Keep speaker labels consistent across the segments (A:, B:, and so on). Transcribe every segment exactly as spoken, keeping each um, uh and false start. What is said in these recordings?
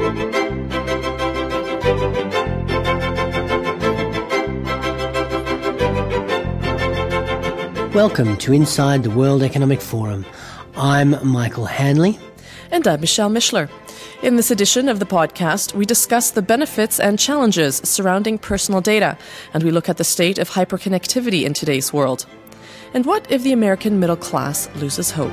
A: Welcome to Inside the World Economic Forum. I'm Michael Hanley.
B: And I'm Michelle Mischler. In this edition of the podcast, we discuss the benefits and challenges surrounding personal data, and we look at the state of hyperconnectivity in today's world. And what if the American middle class loses hope?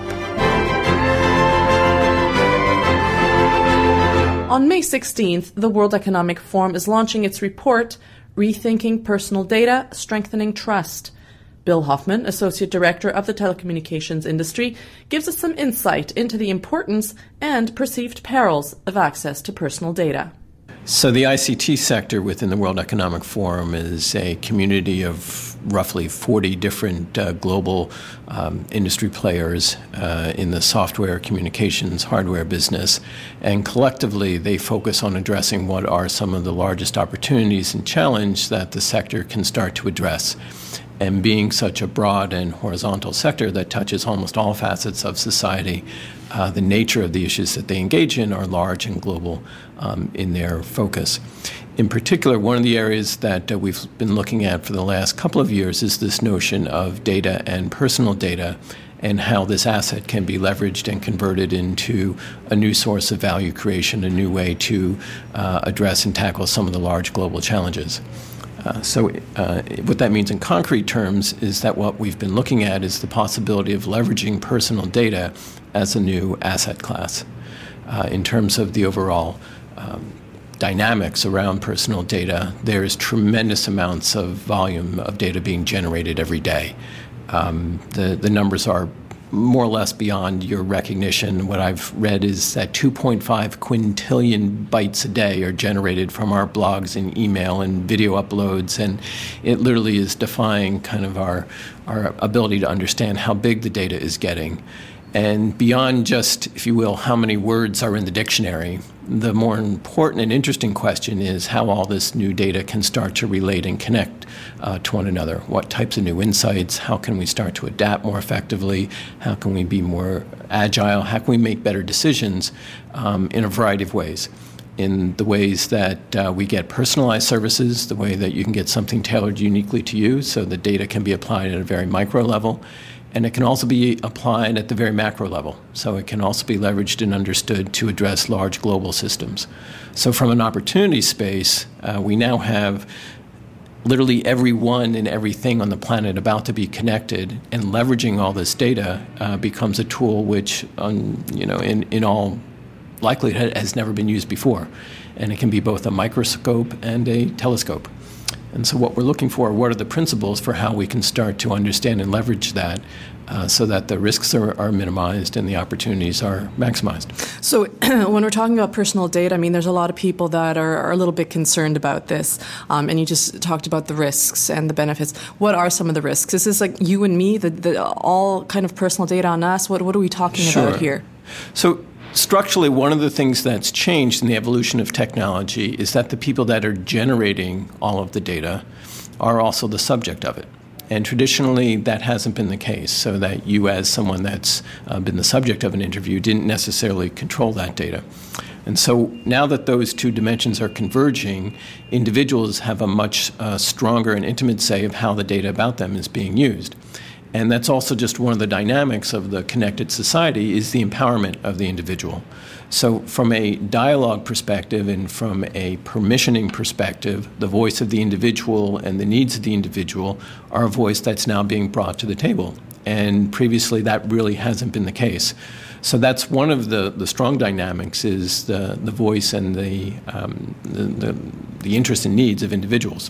B: On May sixteenth, the World Economic Forum is launching its report, Rethinking Personal Data, Strengthening Trust. Bill Hoffman, Associate Director of the Telecommunications Industry, gives us some insight into the importance and perceived perils of access to personal data.
C: So the I C T sector within the World Economic Forum is a community of roughly forty different uh, global um, industry players uh, in the software, communications, hardware business. And collectively, they focus on addressing what are some of the largest opportunities and challenges that the sector can start to address. And being such a broad and horizontal sector that touches almost all facets of society, uh, the nature of the issues that they engage in are large and global um, in their focus. In particular, one of the areas that uh, we've been looking at for the last couple of years is this notion of data and personal data and how this asset can be leveraged and converted into a new source of value creation, a new way to uh, address and tackle some of the large global challenges. Uh, so uh, what that means in concrete terms is that what we've been looking at is the possibility of leveraging personal data as a new asset class. Uh, in terms of the overall um, dynamics around personal data, there's tremendous amounts of volume of data being generated every day. Um, the, the numbers are more or less beyond your recognition. What I've read is that two point five quintillion bytes a day are generated from our blogs and email and video uploads, and it literally is defying kind of our, our ability to understand how big the data is getting. And beyond just, if you will, how many words are in the dictionary, the more important and interesting question is how all this new data can start to relate and connect uh, to one another. What types of new insights? How can we start to adapt more effectively? How can we be more agile? How can we make better decisions um, in a variety of ways? In the ways that uh, we get personalized services, the way that you can get something tailored uniquely to you so the data can be applied at a very micro level. And it can also be applied at the very macro level. So it can also be leveraged and understood to address large global systems. So from an opportunity space, uh, we now have literally everyone and everything on the planet about to be connected, and leveraging all this data uh, becomes a tool which, um, you know, in, in all likelihood has never been used before. And it can be both a microscope and a telescope. And so what we're looking for, what are the principles for how we can start to understand and leverage that uh, so that the risks are, are minimized and the opportunities are maximized.
B: So when we're talking about personal data, I mean, there's a lot of people that are, are a little bit concerned about this. Um, and you just talked about the risks and the benefits. What are some of the risks? Is this like you and me, the, the all kind of personal data on us? What, what are we talking
C: Sure.
B: about here?
C: So structurally, one of the things that's changed in the evolution of technology is that the people that are generating all of the data are also the subject of it. And traditionally, that hasn't been the case, so that you, as someone that's uh, been the subject of an interview, didn't necessarily control that data. And so now that those two dimensions are converging, individuals have a much uh, stronger and intimate say of how the data about them is being used. And that's also just one of the dynamics of the connected society is the empowerment of the individual. So from a dialogue perspective and from a permissioning perspective, the voice of the individual and the needs of the individual are a voice that's now being brought to the table. And previously that really hasn't been the case. So that's one of the, the strong dynamics is the, the voice and the, um, the, the, the interest and needs of individuals.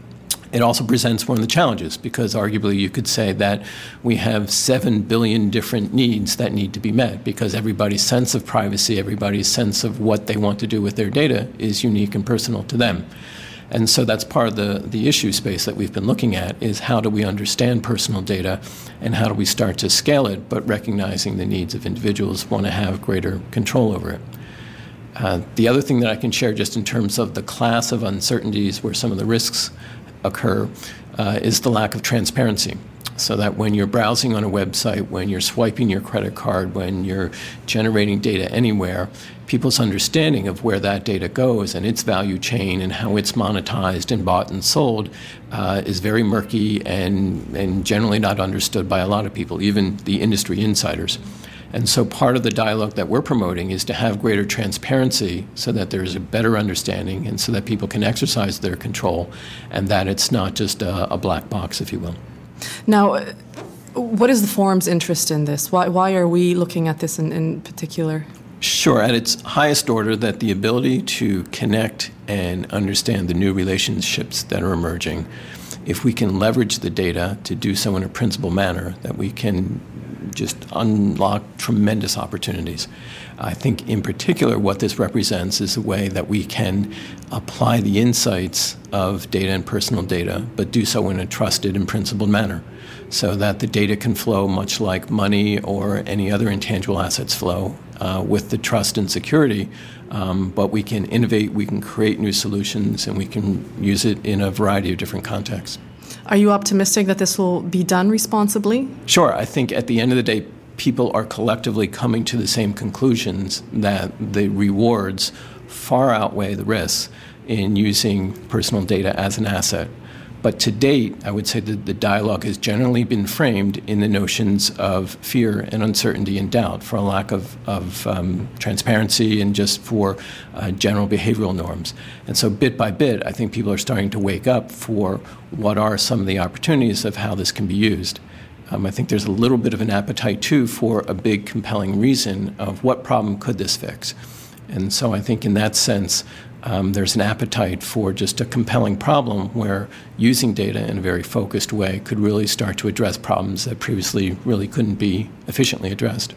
C: It also presents one of the challenges because arguably you could say that we have seven billion different needs that need to be met because everybody's sense of privacy, everybody's sense of what they want to do with their data is unique and personal to them. And so that's part of the, the issue space that we've been looking at is how do we understand personal data and how do we start to scale it, but recognizing the needs of individuals want to have greater control over it. Uh, the other thing that I can share just in terms of the class of uncertainties where some of the risks occur uh, is the lack of transparency. so that when you're browsing on a website, when you're swiping your credit card, when you're generating data anywhere, people's understanding of where that data goes and its value chain and how it's monetized and bought and sold uh, is very murky and, and generally not understood by a lot of people, even the industry insiders. And so part of the dialogue that we're promoting is to have greater transparency so that there's a better understanding and so that people can exercise their control and that it's not just a, a black box, if you will.
B: Now, what is the forum's interest in this? Why, why are we looking at this in, in particular?
C: Sure. At its highest order, that the ability to connect and understand the new relationships that are emerging, if we can leverage the data to do so in a principled manner, that we can just unlock tremendous opportunities. I think in particular what this represents is a way that we can apply the insights of data and personal data, but do so in a trusted and principled manner, so that the data can flow much like money or any other intangible assets flow uh, with the trust and security, um, but we can innovate, we can create new solutions, and we can use it in a variety of different contexts.
B: Are you optimistic that this will be done responsibly?
C: Sure. I think at the end of the day, people are collectively coming to the same conclusions that the rewards far outweigh the risks in using personal data as an asset. But to date, I would say that the dialogue has generally been framed in the notions of fear and uncertainty and doubt, for a lack of, of um, transparency and just for uh, general behavioral norms. And so bit by bit, I think people are starting to wake up for what are some of the opportunities of how this can be used. Um, I think there's a little bit of an appetite, too, for a big, compelling reason of what problem could this fix. And so I think in that sense, Um, there's an appetite for just a compelling problem where using data in a very focused way could really start to address problems that previously really couldn't be efficiently addressed.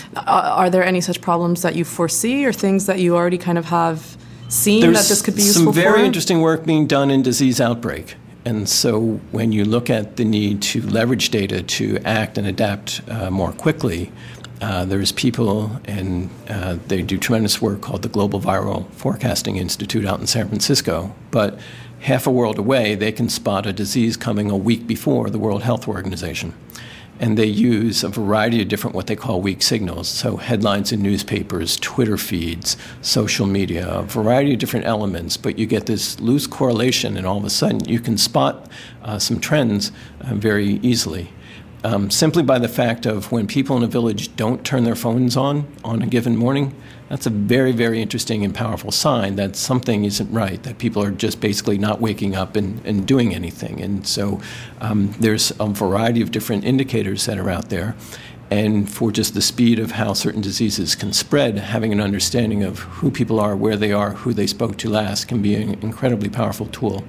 B: Uh, are there any such problems that you foresee or things that you already kind of have seen
C: there's
B: that this could be useful for?
C: There's some very interesting work being done in disease outbreak. And so when you look at the need to leverage data to act and adapt uh, more quickly, Uh, there's people, and uh, they do tremendous work called the Global Viral Forecasting Institute out in San Francisco. But half a world away, they can spot a disease coming a week before the World Health Organization. And they use a variety of different what they call weak signals, so headlines in newspapers, Twitter feeds, social media, a variety of different elements. But you get this loose correlation, and all of a sudden you can spot uh, some trends uh, very easily. Um, simply by the fact of when people in a village don't turn their phones on on a given morning, that's a very, very interesting and powerful sign that something isn't right, that people are just basically not waking up and, and doing anything. And so um, there's a variety of different indicators that are out there. And for just the speed of how certain diseases can spread, having an understanding of who people are, where they are, who they spoke to last can be an incredibly powerful tool.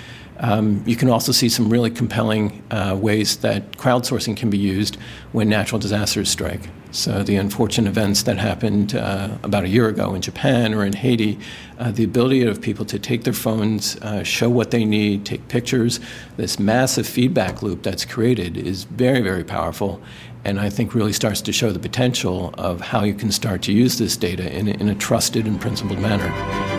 C: Um, you can also see some really compelling uh, ways that crowdsourcing can be used when natural disasters strike. So the unfortunate events that happened uh, about a year ago in Japan or in Haiti, uh, the ability of people to take their phones, uh, show what they need, take pictures, this massive feedback loop that's created is very, very powerful, and I think really starts to show the potential of how you can start to use this data in a, in a trusted and principled manner.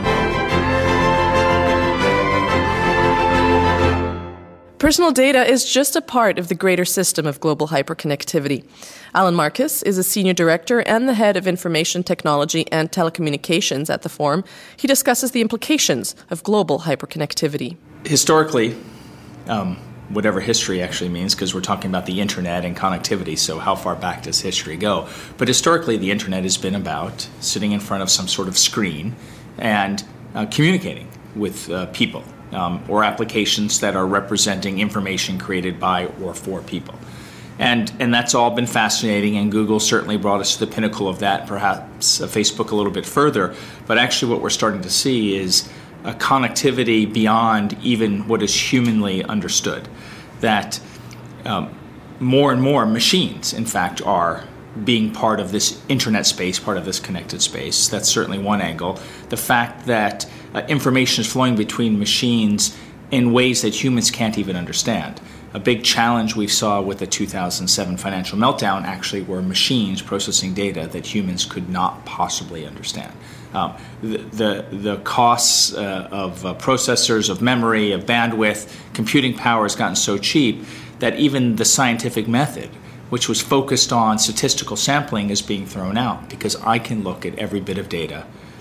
B: Personal data is just a part of the greater system of global hyperconnectivity. Alan Marcus is a senior director and the head of information technology and telecommunications at the Forum. He discusses the implications of global hyperconnectivity.
D: Historically, um, whatever history actually means, because we're talking about the internet and connectivity, so how far back does history go? But historically, the internet has been about sitting in front of some sort of screen and uh, communicating with uh, people. Um, or applications that are representing information created by or for people. And and that's all been fascinating, and Google certainly brought us to the pinnacle of that, perhaps uh, Facebook a little bit further. But actually what we're starting to see is a connectivity beyond even what is humanly understood. That um, more and more machines, in fact, are being part of this internet space, part of this connected space. That's certainly one angle. The fact that uh, information is flowing between machines in ways that humans can't even understand. A big challenge we saw with the two thousand seven financial meltdown actually were machines processing data that humans could not possibly understand. Um, the, the, the costs uh, of uh, processors, of memory, of bandwidth, computing power has gotten so cheap that even the scientific method, which was focused on statistical sampling, is being thrown out because I can look at every bit of data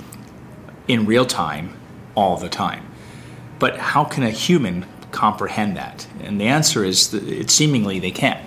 D: in real time, all the time. But how can a human comprehend that? And the answer is that it seemingly they can't.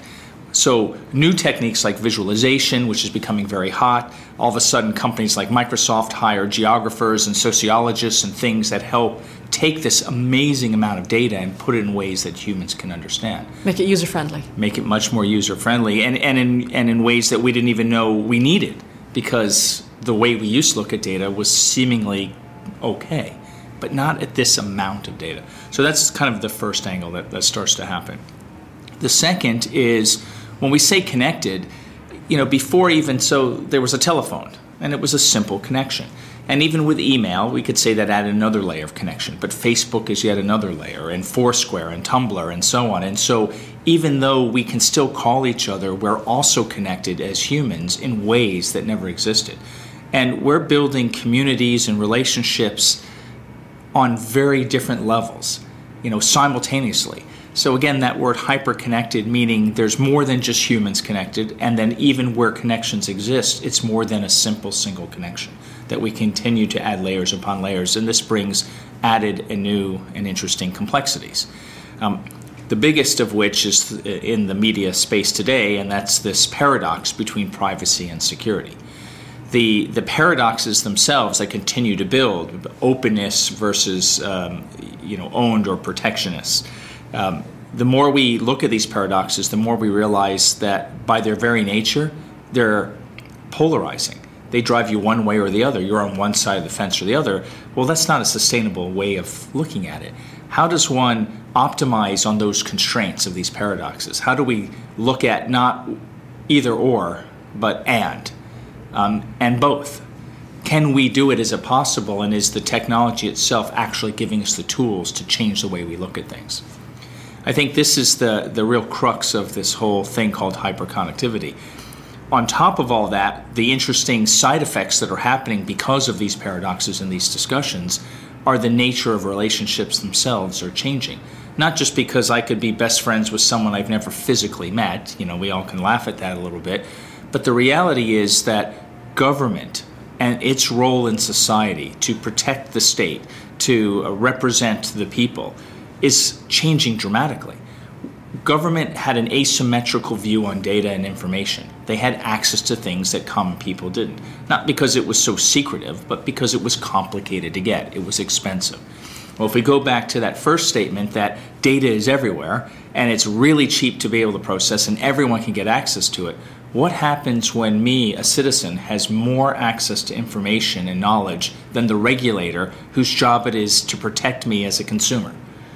D: So new techniques like visualization, which is becoming very hot, all of a sudden companies like Microsoft hire geographers and sociologists and things that help take this amazing amount of data and put it in ways that humans can understand.
B: Make it user-friendly.
D: Make it much more user-friendly, and, and, in, and in ways that we didn't even know we needed, because the way we used to look at data was seemingly okay, but not at this amount of data. So that's kind of the first angle that, that starts to happen. The second is, when we say connected, you know, before even, so there was a telephone, and it was a simple connection. And even with email, we could say that added another layer of connection. But Facebook is yet another layer, and Foursquare and Tumblr and so on. And so even though we can still call each other, we're also connected as humans in ways that never existed. And we're building communities and relationships on very different levels, you know, simultaneously. So again, that word hyper-connected, meaning there's more than just humans connected, and then even where connections exist, it's more than a simple single connection, that we continue to add layers upon layers, and this brings added and new and interesting complexities. Um, the biggest of which is in the media space today, and that's this paradox between privacy and security. The, the paradoxes themselves that continue to build, openness versus um, you know, owned or protectionist. Um, the more we look at these paradoxes, the more we realize that by their very nature, they're polarizing. They drive you one way or the other. You're on one side of the fence or the other. Well, that's not a sustainable way of looking at it. How does one optimize on those constraints of these paradoxes? How do we look at not either or, but and, um, and both? Can we do it? Is it possible? And is the technology itself actually giving us the tools to change the way we look at things? I think this is the, the real crux of this whole thing called hyperconnectivity. On top of all that, the interesting side effects that are happening because of these paradoxes and these discussions are the nature of relationships themselves are changing. Not just because I could be best friends with someone I've never physically met, you know, we all can laugh at that a little bit, but the reality is that government and its role in society to protect the state, to uh, represent the people, is changing dramatically. Government had an asymmetrical view on data and information. They had access to things that common people didn't. Not because it was so secretive, but because it was complicated to get. It was expensive. Well, if we go back to that first statement that data is everywhere and it's really cheap to be able to process and everyone can get access to it, what happens when me, a citizen, has more access to information and knowledge than the regulator whose job it is to protect me as a consumer?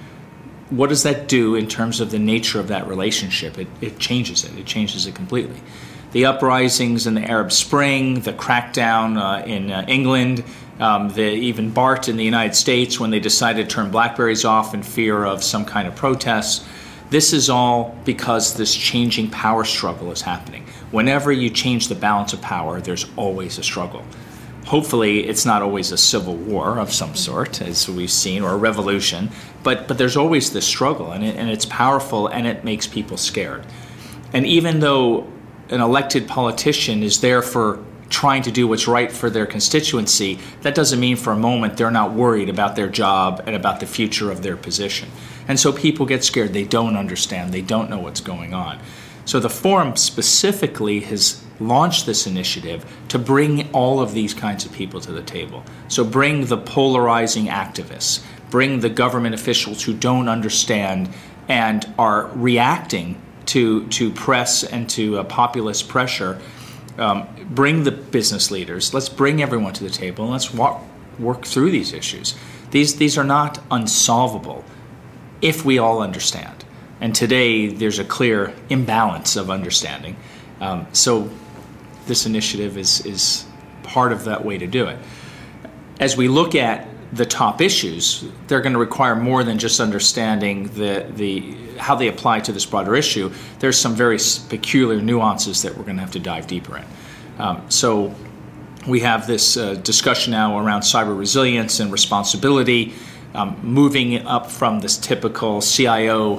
D: What does that do in terms of the nature of that relationship? It, it changes it. It changes it completely. The uprisings in the Arab Spring, the crackdown uh, in uh, England, um, the, even BART in the United States when they decided to turn BlackBerries off in fear of some kind of protest. This is all because this changing power struggle is happening. Whenever you change the balance of power, there's always a struggle. Hopefully, it's not always a civil war of some sort, as we've seen, or a revolution, but, but there's always this struggle, and, it, and it's powerful, and it makes people scared. And even though an elected politician is there for trying to do what's right for their constituency, that doesn't mean for a moment they're not worried about their job and about the future of their position. And so people get scared. They don't understand. They don't know what's going on. So the forum specifically has launched this initiative to bring all of these kinds of people to the table. So bring the polarizing activists, bring the government officials who don't understand and are reacting to, to press and to uh, populist pressure. Um, bring the business leaders. Let's bring everyone to the table and let's walk, work through these issues. These, these are not unsolvable if we all understand. And today, there's a clear imbalance of understanding. Um, so this initiative is, is part of that way to do it. As we look at the top issues, they're going to require more than just understanding the, the, how they apply to this broader issue. There's some very peculiar nuances that we're going to have to dive deeper in. Um, so we have this uh, discussion now around cyber resilience and responsibility, um, moving up from this typical C I O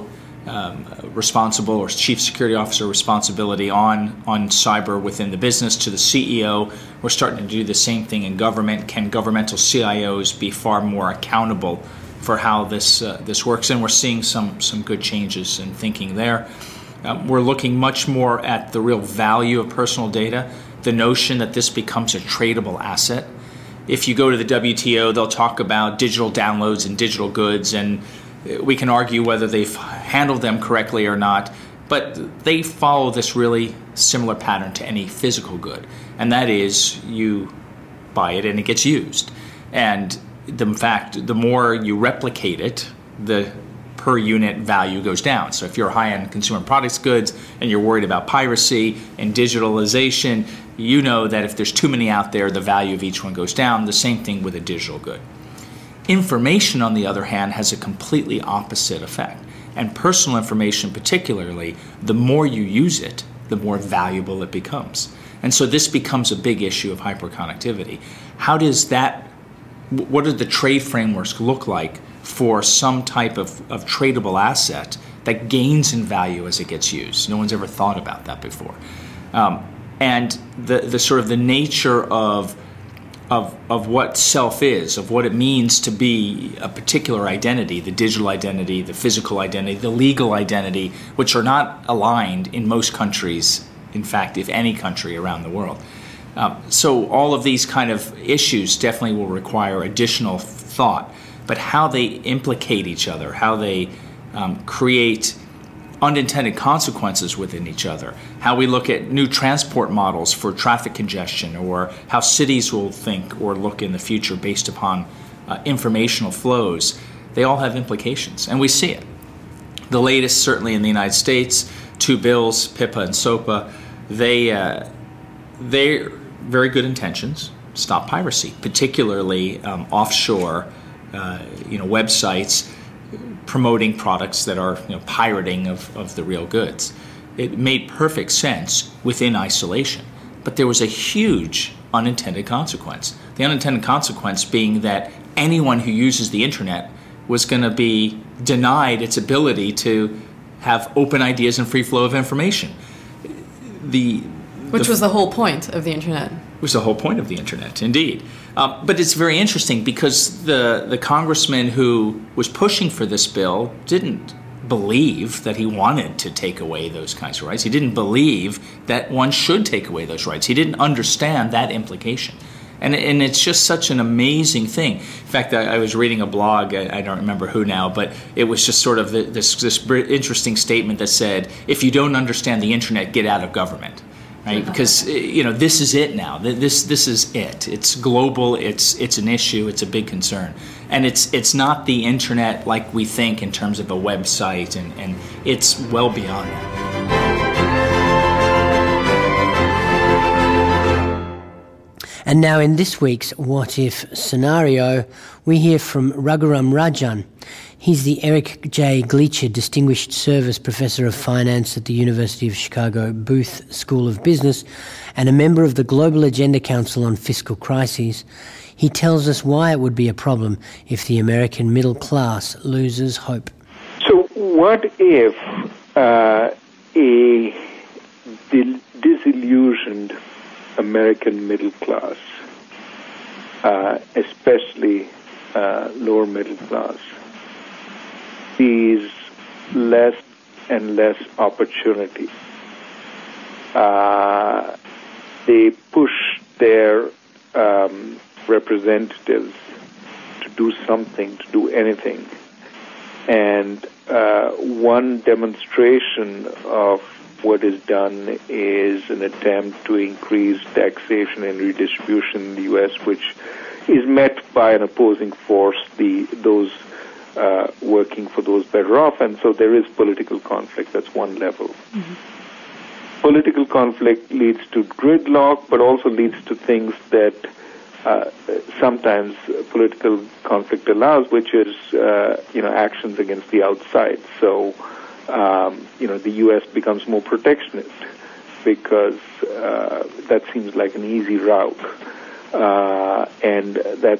D: um, responsible or chief security officer responsibility on, on cyber within the business to the C E O. We're starting to do the same thing in government. Can governmental C I Os be far more accountable for how this uh, this works? And we're seeing some some good changes in thinking there. Um, we're looking much more at the real value of personal data, the notion that this becomes a tradable asset. If you go to the W T O, they'll talk about digital downloads and digital goods, and we can argue whether they've handled them correctly or not, but they follow this really similar pattern to any physical good, and that is you buy it and it gets used. And the fact, the more you replicate it, the per unit value goes down. So if you're high-end consumer products goods and you're worried about piracy and digitalization, you know that if there's too many out there, the value of each one goes down. The same thing with a digital good. Information, on the other hand, has a completely opposite effect. And personal information particularly, the more you use it, the more valuable it becomes. And so this becomes a big issue of hyperconnectivity. How does that, what do the trade frameworks look like for some type of, of tradable asset that gains in value as it gets used? No one's ever thought about that before. Um, and the, the sort of the nature of, of, of what self is, of what it means to be a particular identity, the digital identity, the physical identity, the legal identity, which are not aligned in most countries, in fact, if any country around the world. Um, so all of these kind of issues definitely will require additional thought. But how they implicate each other, how they um, create unintended consequences within each other, how we look at new transport models for traffic congestion, or how cities will think or look in the future based upon uh, informational flows, they all have implications, and we see it. The latest, certainly in the United States, two bills, PIPA and SOPA, they, uh, they're very good intentions, stop piracy, particularly um, offshore Uh, you know, websites promoting products that are, you know, pirating of, of the real goods. It made perfect sense within isolation, but there was a huge unintended consequence. The unintended consequence being that anyone who uses the internet was going to be denied its ability to have open ideas and free flow of information. The
B: Which
D: the,
B: was the whole point of the internet.
D: It was the whole point of the internet, indeed. Um, but it's very interesting because the, the congressman who was pushing for this bill didn't believe that he wanted to take away those kinds of rights. He didn't believe that one should take away those rights. He didn't understand that implication. And, and it's just such an amazing thing. In fact, I, I was reading a blog, I, I don't remember who now, but it was just sort of this, this interesting statement that said, if you don't understand the internet, get out of government. Right? Because, you know, this is it now. This this is it. It's global. It's it's an issue. It's a big concern, and it's it's not the internet like we think in terms of a website, and, and it's well beyond that.
A: And now in this week's What If scenario, we hear from Raghuram Rajan. He's the Eric J. Gleacher Distinguished Service Professor of Finance at the University of Chicago Booth School of Business and a member of the Global Agenda Council on Fiscal Crises. He tells us why it would be a problem if the American middle class loses hope.
E: So what if uh, a dil- disillusioned American middle class, uh, especially uh, lower middle class, sees less and less opportunity? Uh, they push their um, representatives to do something, to do anything. And uh, one demonstration of what is done is an attempt to increase taxation and redistribution in the U S, which is met by an opposing force, the those uh, working for those better off. And so there is political conflict. That's one level. Mm-hmm. Political conflict leads to gridlock, but also leads to things that uh, sometimes political conflict allows, which is, uh, you know, actions against the outside. So, um, you know, the U S becomes more protectionist because uh, that seems like an easy route. Uh, and that,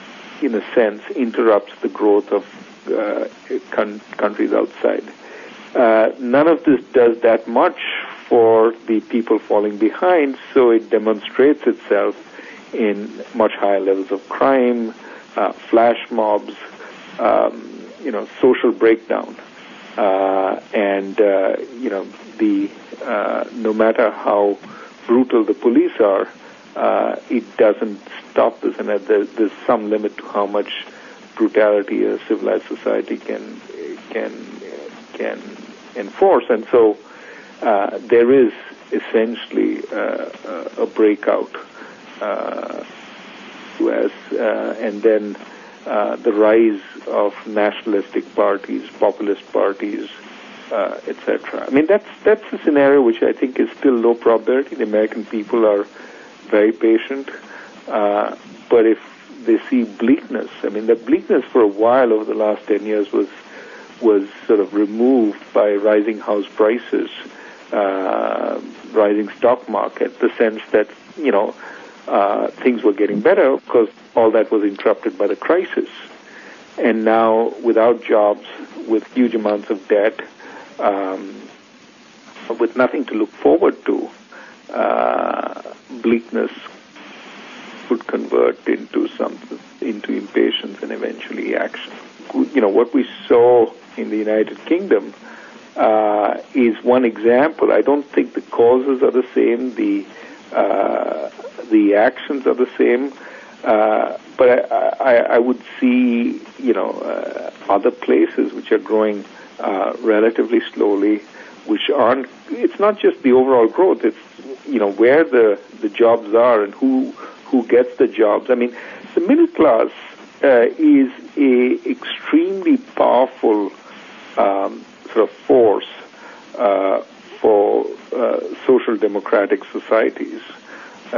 E: in a sense, interrupts the growth of uh, con- countries outside. Uh, none of this does that much for the people falling behind, so it demonstrates itself in much higher levels of crime, uh, flash mobs, um, you know, social breakdown, uh, and uh, you know, the uh, no matter how brutal the police are, uh, it doesn't stop this, and there, there's some limit to how much brutality a civilized society can can can enforce, and so uh, there is essentially uh, a breakout, uh, as, uh, and then uh, the rise of nationalistic parties, populist parties, uh, et cetera. I mean, that's that's a scenario which I think is still low probability. The American people are very patient, uh, but if they see bleakness, I mean, the bleakness for a while over the last ten years was was sort of removed by rising house prices, uh, rising stock market, the sense that, you know, uh, things were getting better because all that was interrupted by the crisis. And now, without jobs, with huge amounts of debt, um, with nothing to look forward to, uh, bleakness would convert into some into impatience and eventually action. You know, what we saw in the United Kingdom uh, is one example. I don't think the causes are the same, the uh, the actions are the same, uh, but I, I, I would see, you know, uh, other places which are growing uh, relatively slowly, which aren't. It's not just the overall growth. It's, you know, where the the jobs are and who who gets the jobs. I mean, the middle class uh, is a extremely powerful um, sort of force uh, for uh, social democratic societies, uh,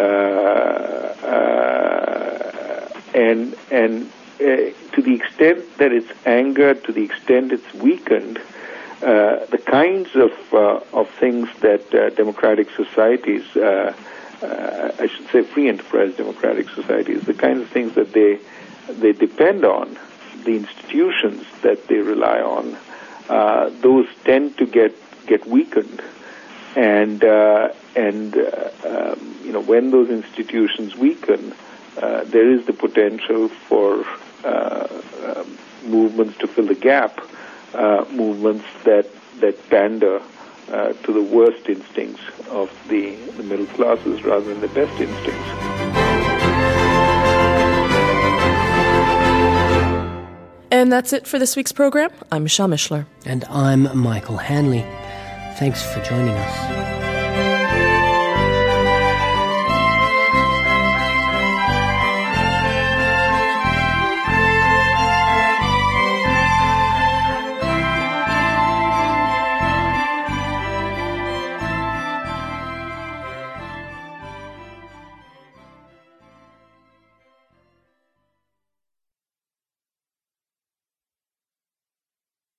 E: uh, and and uh, to the extent that it's angered, to the extent it's weakened, uh, the kinds of uh, of things that uh, democratic societies, uh, uh, I should say, free enterprise democratic societies, the kinds of things that they they depend on, the institutions that they rely on, uh, those tend to get get weakened, and uh, and uh, um, you know, when those institutions weaken, uh, there is the potential for uh, uh, movements to fill the gap, uh, movements that that pander uh, to the worst instincts of the, the middle classes rather than the best instincts.
B: And that's it for this week's program. I'm Michelle Mishler.
A: And I'm Michael Hanley. Thanks for joining us.